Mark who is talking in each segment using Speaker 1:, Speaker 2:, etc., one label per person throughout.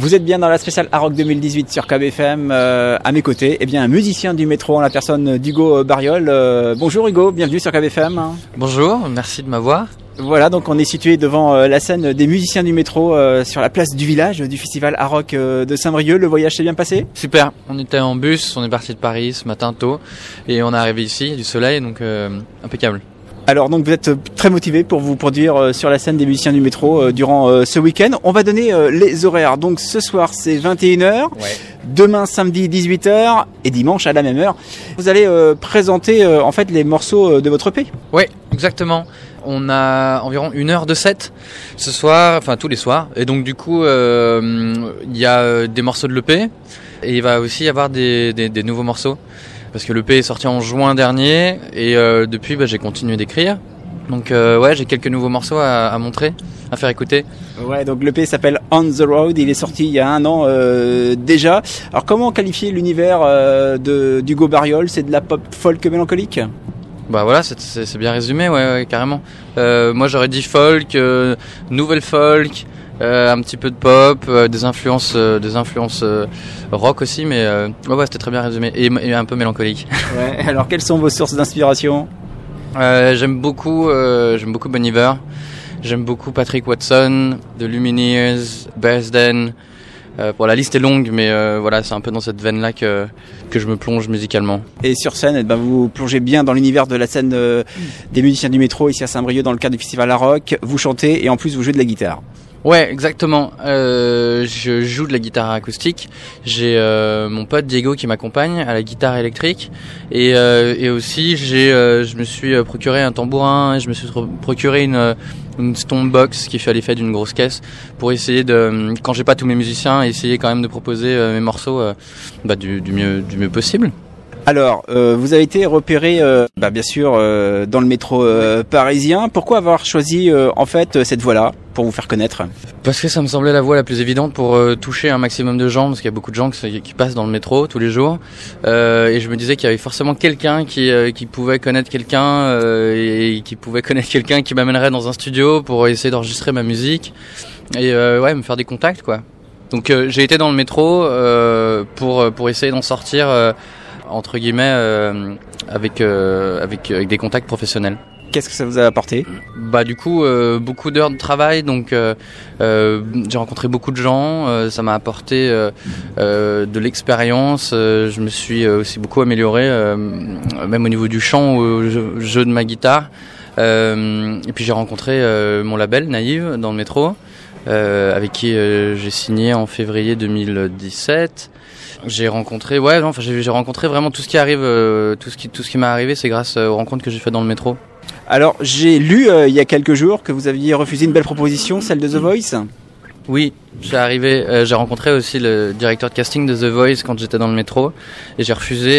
Speaker 1: Vous êtes bien dans la spéciale AROC 2018 sur KBFM. À mes côtés, un musicien du métro en la personne d'Hugo Bariol. Bonjour Hugo, bienvenue sur KBFM.
Speaker 2: Bonjour, merci de m'avoir.
Speaker 1: Voilà, donc on est situé devant la scène des musiciens du métro sur la place du village du festival AROC de Saint-Brieuc. Le voyage s'est bien passé ?
Speaker 2: Super, on était en bus, on est parti de Paris ce matin tôt et on est arrivé ici, du soleil, donc impeccable.
Speaker 1: Alors donc vous êtes très motivé pour vous produire sur la scène des musiciens du métro durant ce week-end. On va donner les horaires. Donc ce soir c'est 21h, demain samedi 18h et dimanche à la même heure. Vous allez présenter en fait les morceaux de votre EP.
Speaker 2: Oui, exactement. On a environ 1 heure de set ce soir, enfin tous les soirs. Et donc du coup il y a des morceaux de l'EP et il va aussi y avoir des nouveaux morceaux. Parce que l'EP est sorti en juin dernier et depuis j'ai continué d'écrire. Donc j'ai quelques nouveaux morceaux à montrer, à faire écouter. Ouais,
Speaker 1: donc l'EP s'appelle On the Road, il est sorti il y a 1 an déjà. Alors comment qualifier l'univers d'Hugo Bariol ? C'est de la pop folk mélancolique ?
Speaker 2: Bah voilà, c'est bien résumé, ouais carrément. Moi j'aurais dit folk, nouvelle folk, un petit peu de pop, des influences rock aussi, mais c'était très bien résumé et un peu mélancolique.
Speaker 1: Ouais, alors quelles sont vos sources d'inspiration ?
Speaker 2: J'aime beaucoup Bon Iver, j'aime beaucoup Patrick Watson, The Lumineers, Bearsden. La liste est longue, mais c'est un peu dans cette veine-là que je me plonge musicalement.
Speaker 1: Et sur scène, vous plongez bien dans l'univers de la scène des musiciens du métro ici à Saint-Brieuc dans le cadre du festival AROC. Vous chantez et en plus vous jouez de la guitare.
Speaker 2: Ouais, exactement. Je joue de la guitare acoustique. J'ai mon pote Diego qui m'accompagne à la guitare électrique et aussi je me suis procuré un tambourin et je me suis procuré une Stonebox qui fait l'effet d'une grosse caisse pour essayer de, quand j'ai pas tous mes musiciens, essayer quand même de proposer mes morceaux du mieux possible.
Speaker 1: Alors, vous avez été repéré, bien sûr, dans le métro parisien. Pourquoi avoir choisi, en fait, cette voie-là pour vous faire connaître ?
Speaker 2: Parce que ça me semblait la voie la plus évidente pour toucher un maximum de gens, parce qu'il y a beaucoup de gens qui passent dans le métro tous les jours. Et je me disais qu'il y avait forcément quelqu'un qui pouvait connaître quelqu'un et qui pouvait connaître quelqu'un qui m'amènerait dans un studio pour essayer d'enregistrer ma musique et me faire des contacts, quoi. Donc j'ai été dans le métro pour essayer d'en sortir entre guillemets avec des contacts professionnels.
Speaker 1: Qu'est-ce que ça vous a apporté ?
Speaker 2: Du coup beaucoup d'heures de travail, donc j'ai rencontré beaucoup de gens, ça m'a apporté de l'expérience, je me suis aussi beaucoup amélioré même au niveau du chant ou au jeu de ma guitare, et puis j'ai rencontré mon label Naïve dans le métro avec qui j'ai signé en février 2017. J'ai rencontré vraiment tout ce qui arrive, tout ce qui m'est arrivé, c'est grâce aux rencontres que j'ai faites dans le métro.
Speaker 1: Alors j'ai lu il y a quelques jours que vous aviez refusé une belle proposition, celle de The Voice.
Speaker 2: Oui, j'ai rencontré aussi le directeur de casting de The Voice quand j'étais dans le métro et j'ai refusé.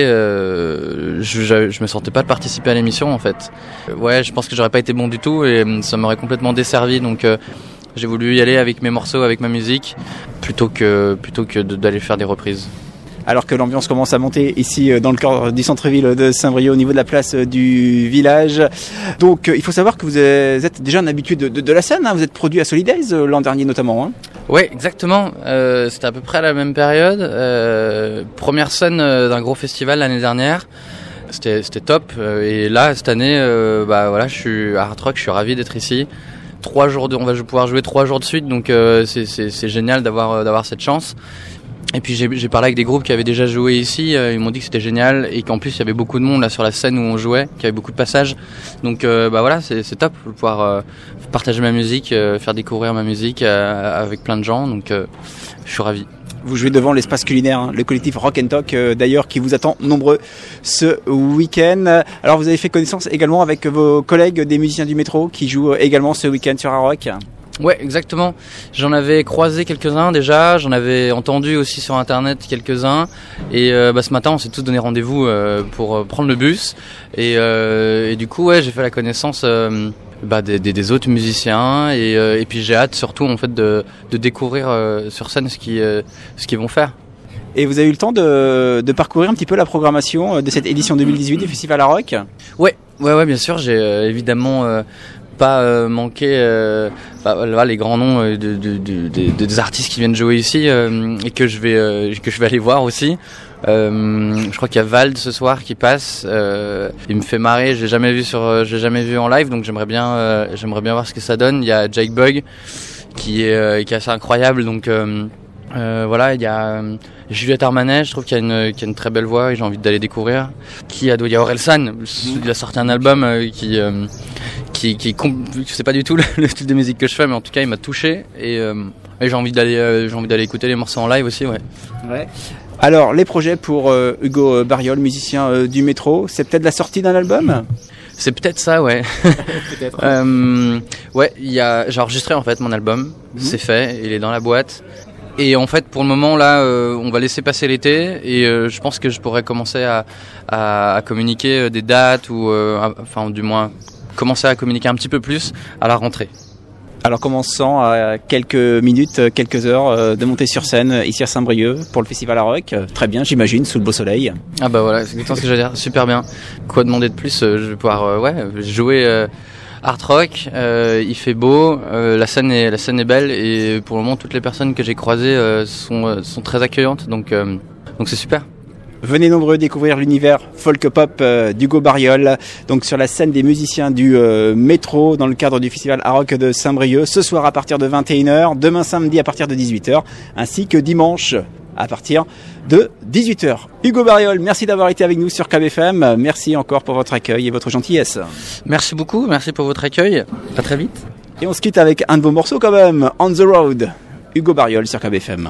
Speaker 2: Je me sentais pas de participer à l'émission en fait. Je pense que j'aurais pas été bon du tout et ça m'aurait complètement desservi, donc j'ai voulu y aller avec mes morceaux, avec ma musique, plutôt que d'aller faire des reprises.
Speaker 1: Alors que l'ambiance commence à monter ici dans le cœur du centre-ville de Saint-Brieuc au niveau de la place du village. Donc il faut savoir que vous êtes déjà un habitué de la scène, hein. Vous êtes produit à Solidays l'an dernier notamment. Hein.
Speaker 2: Oui, exactement. C'était à peu près à la même période. Première scène d'un gros festival l'année dernière. C'était top. Et là, cette année, je suis à Hard Rock, je suis ravi d'être ici. On va pouvoir jouer 3 jours de suite, donc c'est génial d'avoir cette chance. Et puis j'ai parlé avec des groupes qui avaient déjà joué ici, ils m'ont dit que c'était génial et qu'en plus il y avait beaucoup de monde là sur la scène où on jouait, qu'il y avait beaucoup de passages. Donc c'est top de pouvoir partager ma musique, faire découvrir ma musique avec plein de gens, donc je suis ravi.
Speaker 1: Vous jouez devant l'espace culinaire, hein, le collectif Rock and Talk d'ailleurs qui vous attend nombreux ce week-end. Alors vous avez fait connaissance également avec vos collègues des musiciens du métro qui jouent également ce week-end sur AROC.
Speaker 2: Ouais, exactement. J'en avais croisé quelques-uns déjà, j'en avais entendu aussi sur internet quelques-uns et ce matin on s'est tous donné rendez-vous pour prendre le bus et du coup j'ai fait la connaissance des autres musiciens et puis j'ai hâte surtout en fait de découvrir sur scène ce qu'ils vont faire.
Speaker 1: Et vous avez eu le temps de parcourir un petit peu la programmation de cette édition 2018 du Festival AROC ?
Speaker 2: Ouais, bien sûr, j'ai évidemment pas manquer les grands noms des artistes qui viennent jouer ici et que je vais aller voir aussi. Je crois qu'il y a Vald ce soir qui passe. Il me fait marrer. J'ai jamais vu en live, donc j'aimerais bien voir ce que ça donne. Il y a Jake Bugg qui est assez incroyable. Donc voilà, il y a Juliette Armanet, je trouve qu'il y a une très belle voix et j'ai envie d'aller découvrir. Il y a Orelsan, il a sorti un album qui c'est pas du tout le style de musique que je fais, mais en tout cas il m'a touché et j'ai envie d'aller écouter les morceaux en live aussi, ouais.
Speaker 1: Alors les projets pour Hugo Barriol, musicien du métro, c'est peut-être la sortie d'un album?
Speaker 2: C'est peut-être ça, ouais. Peut-être. Ouais, j'ai enregistré en fait mon album, c'est fait, il est dans la boîte. Et en fait, pour le moment, là, on va laisser passer l'été et je pense que je pourrais commencer à communiquer des dates ou, du moins, commencer à communiquer un petit peu plus à la rentrée.
Speaker 1: Alors, commençant à quelques minutes, quelques heures de monter sur scène ici à Saint-Brieuc pour le Festival à Rock. Très bien, j'imagine, sous le beau soleil.
Speaker 2: Ah bah voilà, c'est exactement ce que j'allais dire. Super bien. Quoi demander de plus? Je vais pouvoir jouer art rock, il fait beau, la scène est belle et pour le moment toutes les personnes que j'ai croisées sont très accueillantes, donc c'est super.
Speaker 1: Venez nombreux découvrir l'univers folk pop d'Hugo Barriol, donc sur la scène des musiciens du métro dans le cadre du Festival à Rock de Saint-Brieuc, ce soir à partir de 21h, demain samedi à partir de 18h, ainsi que dimanche à partir de 18h. Hugo Barriol, merci d'avoir été avec nous sur KBFM. Merci encore pour votre accueil et votre gentillesse.
Speaker 2: Merci beaucoup, merci pour votre accueil. À très vite.
Speaker 1: Et on se quitte avec un de vos morceaux quand même, On the Road. Hugo Barriol sur KBFM.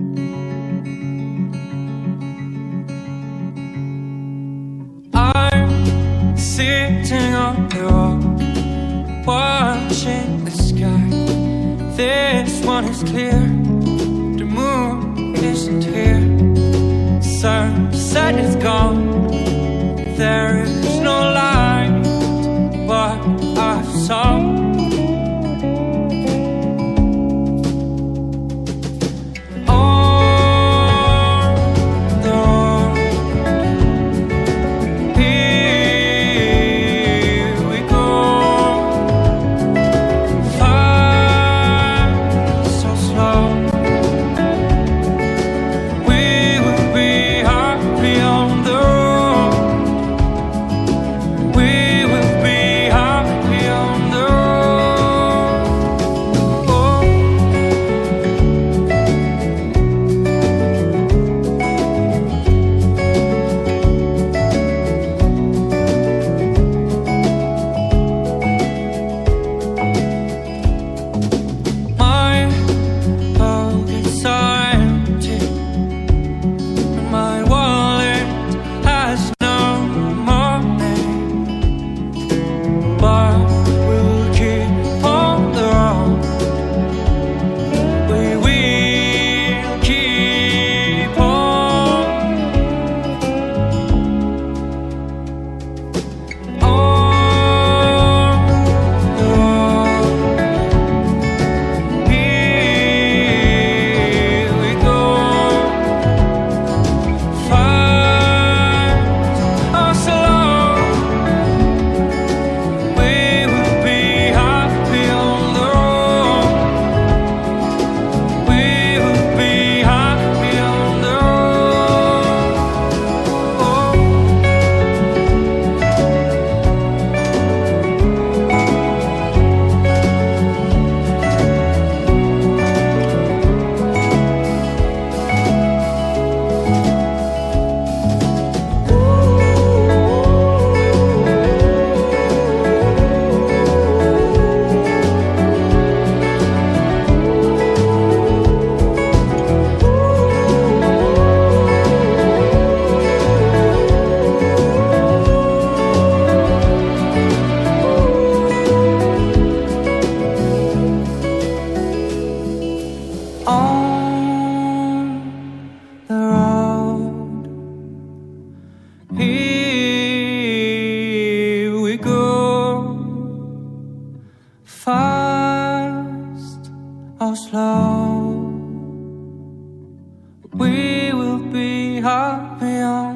Speaker 3: I'm sitting on the road, watching the sky. This one is clear. The moon isn't here. Sunset is gone. There is no light, but I saw. Fast or slow, we will be happy.